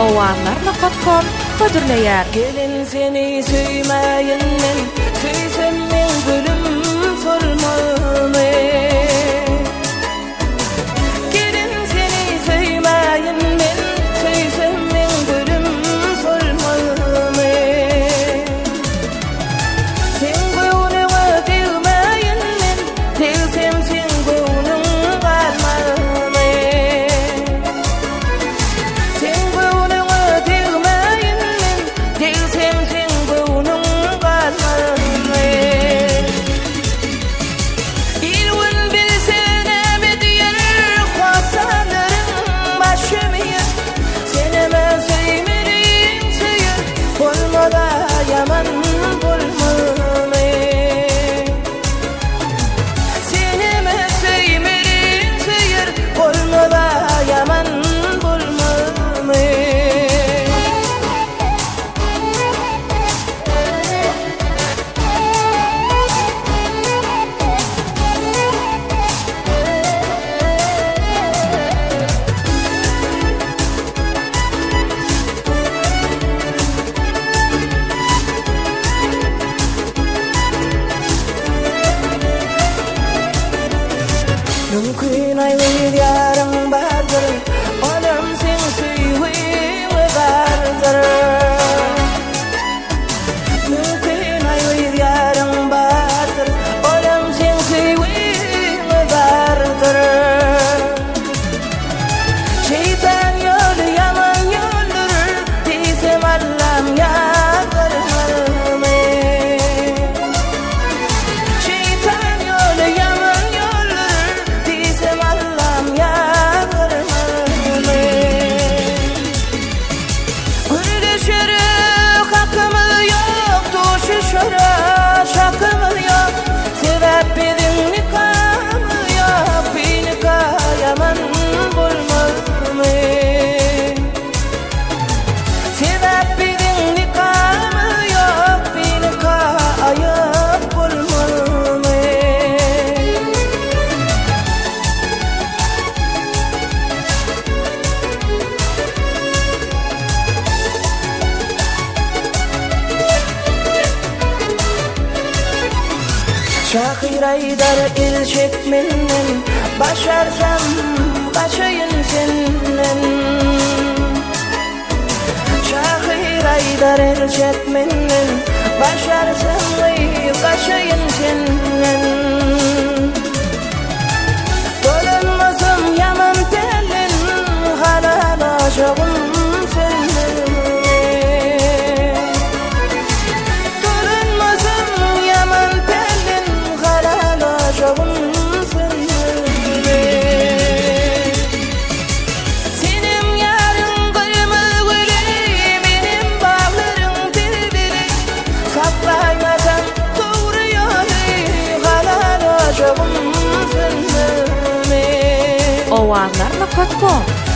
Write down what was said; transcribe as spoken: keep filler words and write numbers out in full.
owanlar nokta com ködürleýär. Gelin seni söýmäýinden, söýsem men gülüm sormaly. Gelin seni söýmäýinden, söýsem men gülüm sormaly. Sen göwnüňe degmäýinden, degsem sen göwnüň galmaly. Sen göwnüňe degmäýinden, degsem sen göwnüň galmaly. İlwin bilsen ebediýer hasanlaryň başymy. Seneme söýmeliň söýür, bolmada yaman bolmaly. Seneme söýmeliň söýür, bolmada yaman bolmaly. Mümkün aýlyr ýarym bardyr, onam sen süýüňe bardyr. Mümkün aýlyr ýarym bardyr, onam sen süýüňe bardyr. Şeytan ýoly yaman ýoldur, diýsem Allam ýagyrmaly. Şeytan ýoly yaman ýoldur, diýsem Allam ýagyrmaly. Gülüşürü hakkımı yok, tuşuşürü şakımı yok. Sebep bedin nikahımı yok, bir nikah yaman bolmaly. Sebep bedin nikahımı yok, bir nikah ayıp bolmaly. Şahir Aydar elçek menden, başarsam kaçayın senden. Şahir Aydar elçek menden, başarsam kaçayın senden. Dolanmasam yaman telin, halalaşagım senden. Dolanmasam yaman telin, halalaşagım senden. Senim yarın gülümü gülü, benim bağlarım dilbiri. Saklaýmasam dogry ýoly, halalaşagım senden. owanlar nokta com